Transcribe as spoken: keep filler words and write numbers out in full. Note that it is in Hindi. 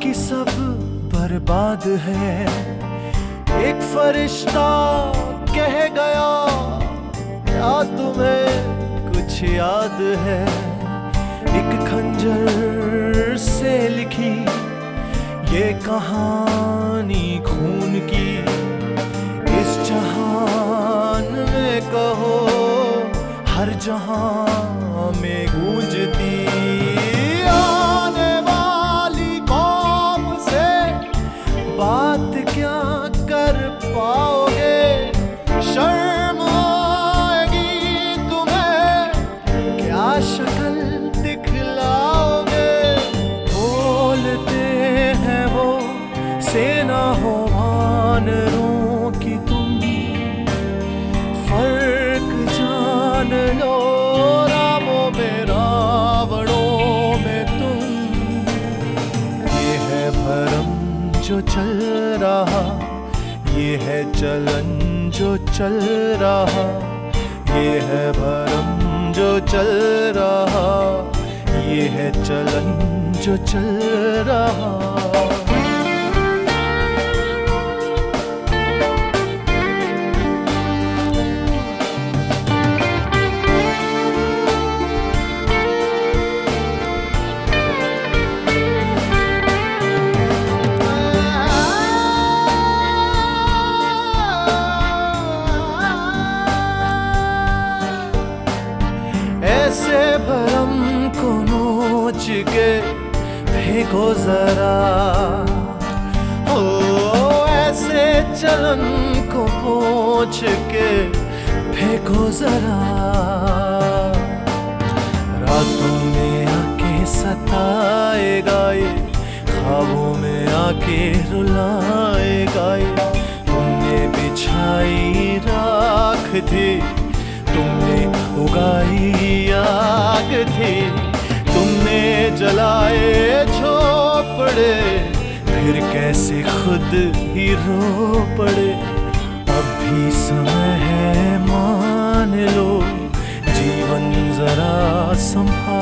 बाकी सब बर्बाद है। एक फरिश्ता कह गया, क्या तुम्हें कुछ याद है? एक खंजर से लिखी ये कहानी खून की, इस जहान में कहो हर जहां में गूंजती। आने वाली कौम से बात क्या कर पाओगे? शर्म आएगी तुम्हें, क्या शक्ल दिखलाओगे? बोलते हैं वो सेना हो वानरों की, तुम फर्क जान लो रामों में रावणों में तुम। ये है भरम जो चल रहा, ये है चलन जो चल रहा, ये है भरम जो चल रहा, ये है चलन जो चल रहा। ऐसे भरम को नोच के फेंको जरा, ओ ऐसे चलन को पोंछ के फेंको जरा। रातों में आके सताएगा ये, ख्वाबों में आके रुलाएगा ये। तुमने बिछाई राख थी, तुमने उगाई आग थी, तुमने जलाए झोपड़े, फिर कैसे खुद ही रो पड़े। अब भी समय है मान लो, जीवन जरा संभाल